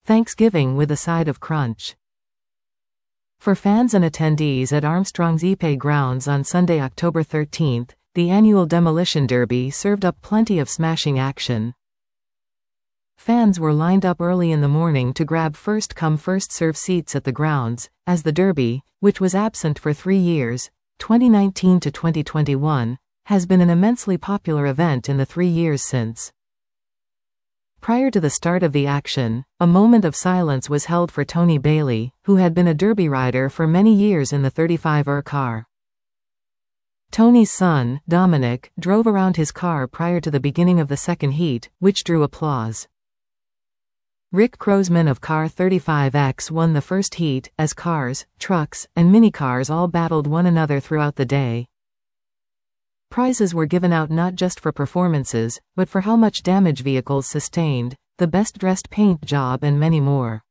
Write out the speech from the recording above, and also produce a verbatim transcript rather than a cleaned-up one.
Thanksgiving with a side of crunch. For fans and attendees at Armstrong's Ipe grounds on Sunday, October thirteenth, the annual Demolition Derby served up plenty of smashing action. Fans were lined up early in the morning to grab first-come first-serve seats at the grounds, as the Derby, which was absent for three years, twenty nineteen to twenty twenty-one, has been an immensely popular event in the three years since. Prior to the start of the action, a moment of silence was held for Tony Bailey, who had been a Derby rider for many years in the thirty-five er car. Tony's son, Dominic, drove around his car prior to the beginning of the second heat, which drew applause. Rick Krosman of Car thirty-five X won the first heat, as cars, trucks, and minicars all battled one another throughout the day. Prizes were given out not just for performances, but for how much damage vehicles sustained, the best dressed paint job, and many more.